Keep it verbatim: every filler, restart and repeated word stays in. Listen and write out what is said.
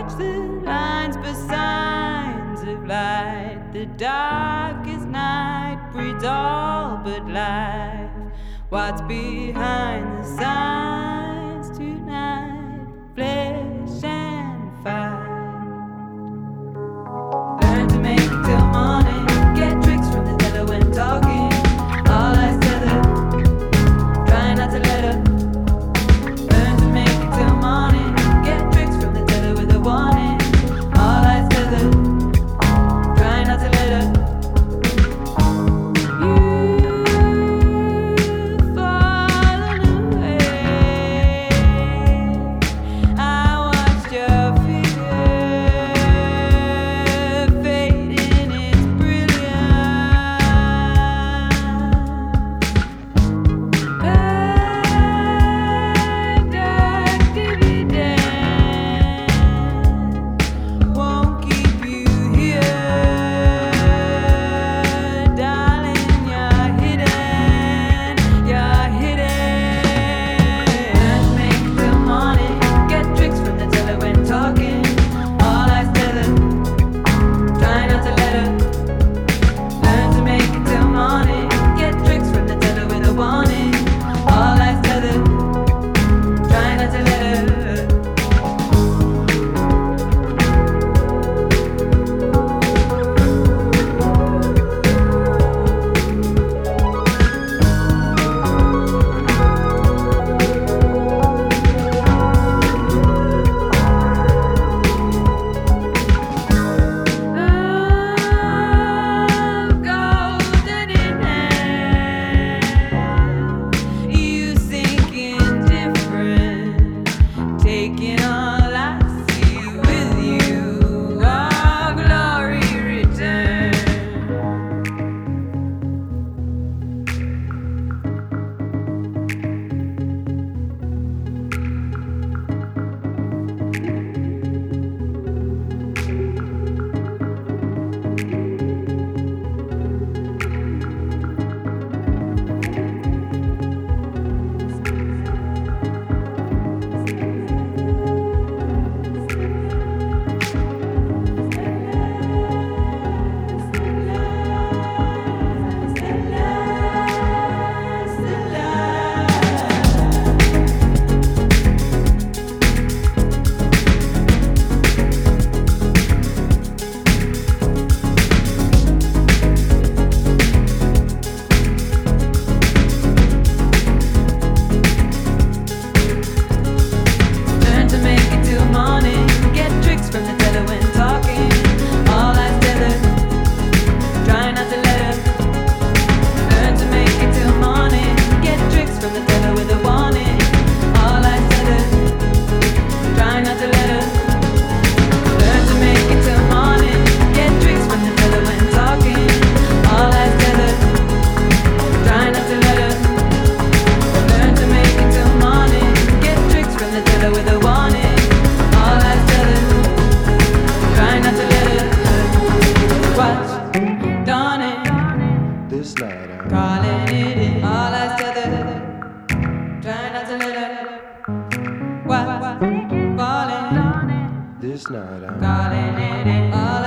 watch the lines for signs of light. The darkest night breeds all but life. What's behind the signs tonight? Flesh and fight. Learn to make it till morning. Get tricks from the teller when talking. All eyes tether. Try not to let up. Learn to make it till morning. Get tricks from the teller with a warning. All eyes tether. Try not to let up. This night I'm calling it in.